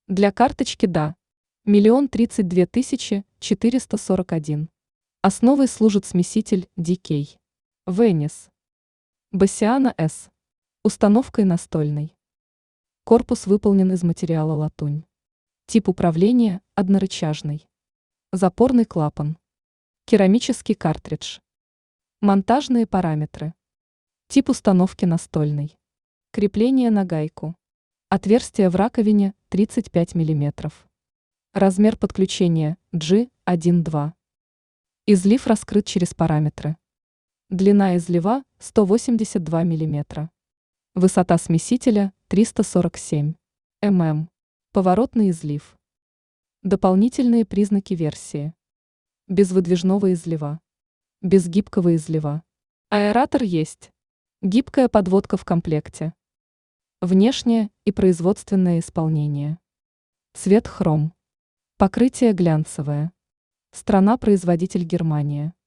Для карточки «Да». 1 032 441. Основой служит смеситель DK. Венес. Басиана С. Установкой настольной. Корпус выполнен из материала латунь. Тип управления – однорычажный. Запорный клапан. Керамический картридж. Монтажные параметры. Тип установки настольный. Крепление на гайку. Отверстие в раковине 35 мм. Размер подключения G1-2. Излив раскрыт через параметры. Длина излива 182 мм. Высота смесителя 347 мм. Поворотный излив. Дополнительные признаки версии. Без выдвижного излива. Без гибкого излива. Аэратор есть. Гибкая подводка в комплекте. Внешнее и производственное исполнение. Цвет хром. Покрытие глянцевое. Страна-производитель Германия.